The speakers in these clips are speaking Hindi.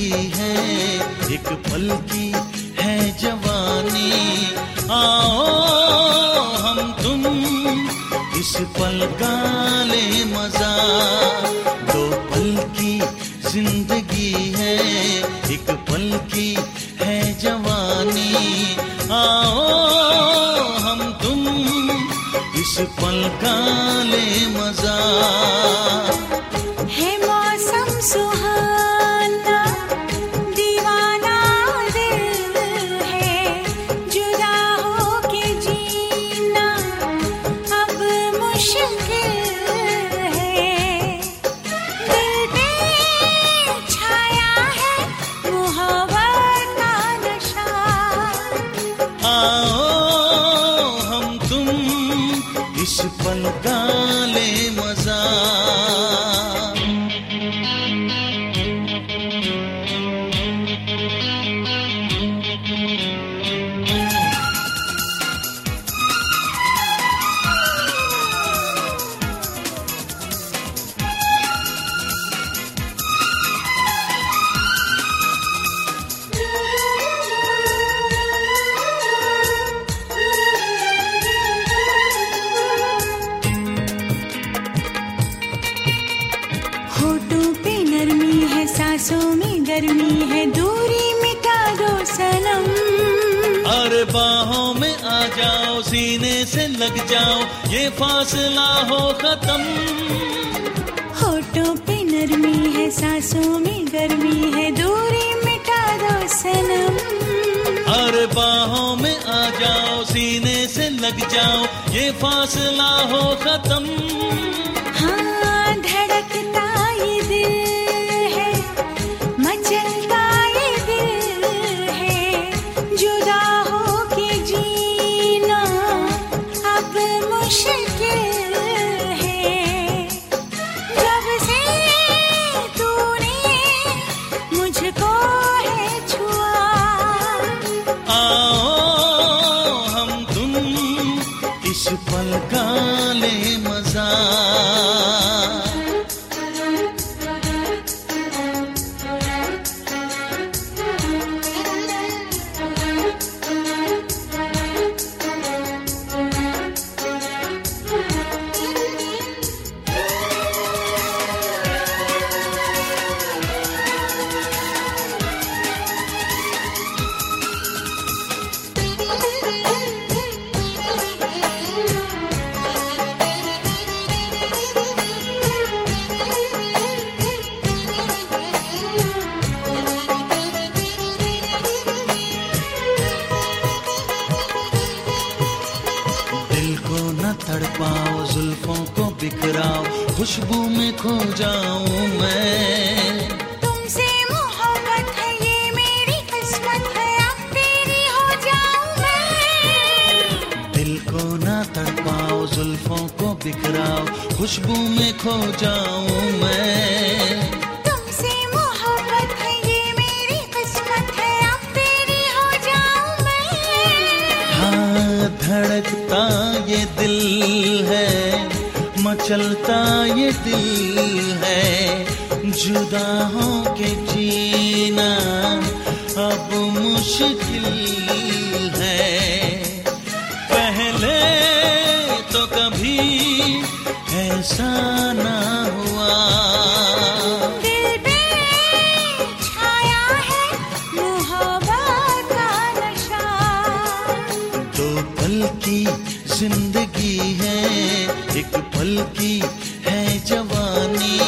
है, एक पल की है जवानी। आओ हम तुम इस पल का ले मजा, दो पल की जिंदगी है, एक पल की है जवानी। आओ हम तुम इस पल का ले मजा। है मौसम सुहाना, दीवाना दिल है, जुदा हो के जीना अब मुश्किल है। दिल पे छाया है मोहब्बत का नशा। आओ हम तुम इस पल का ले मजा। होठों पे नरमी है, सांसों में गर्मी है, दूरी मिटा दो सनम। अरे बाहों में आ जाओ, सीने से लग जाओ, ये फासला हो खत्म। होठों पे नरमी है, सांसों में गर्मी है, दूरी मिटा दो सनम। अरे बाहों में आ जाओ, सीने से लग जाओ, ये फासला हो खत्म। हाँ धड़कता ये दिल है, मचलता ये दिल है, जुदा हो के जीना अब मुश्किल है। जब से तूने मुझको है छुआ। आओ हम तुम इस पल का ले मजा। दिल को न तड़पाओ, जुल्फों को बिखराओ, खुशबू में खो जाऊं मैं। तुमसे मोहब्बत है ये मेरी किस्मत है, अब तेरी हो जाऊं मैं। दिल को न तड़पाओ, जुल्फों को बिखराओ, खुशबू में खो जाऊं मैं। तुमसे मोहब्बत है ये मेरी किस्मत है, अब तेरी हो जाऊं मैं। हाँ धड़कता ये दिल है, मचलता ये दिल है, जुदा हो के जीना अब मुश्किल है। पहले तो कभी ऐसा ना हुआ। दिल पे छाया है मोहब्बत का नशा। दो पल की जिंदगी है, एक पल की है जवानी।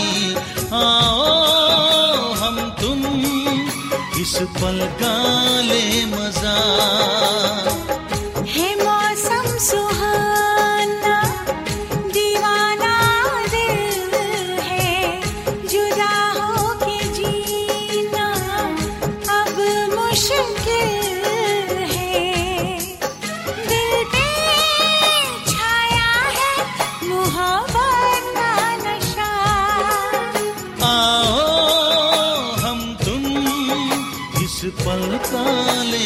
आओ हम तुम इस पल का ले मजा। है मौसम सुहाना, दीवाना दिल है, जुदा हो के जीना अब मुश्किल है। दिल पे छाया है मोहब्बत का नशा। आओ हम तुम इस पल का ले